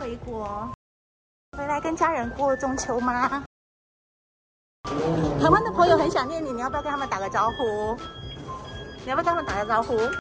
回国，回来跟家人过中秋吗？台湾的朋友很想念你，你要不要跟他们打个招呼？你要不要跟他们打个招呼？